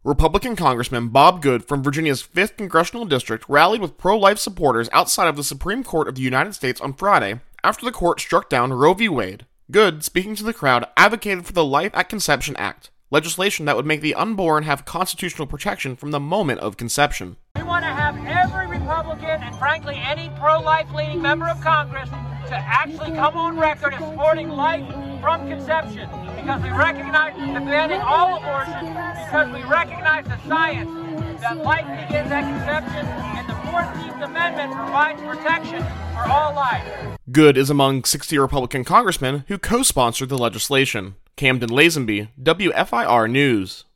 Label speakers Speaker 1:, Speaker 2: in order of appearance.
Speaker 1: Republican Congressman Bob Good from Virginia's 5th Congressional District rallied with pro-life supporters outside of the Supreme Court of the United States on Friday after the court struck down Roe v. Wade. Good, speaking to the crowd, advocated for the Life at Conception Act, legislation that would make the unborn have constitutional protection from the moment of conception.
Speaker 2: We want to have every Republican and frankly any pro-life leaning member of Congress to actually come on record as supporting life from conception, because we recognize banning all abortion, because we recognize the science that life begins at conception, and the 14th Amendment provides protection for all life.
Speaker 1: Good is among 60 Republican congressmen who co-sponsored the legislation. Camden Lazenby, WFIR News.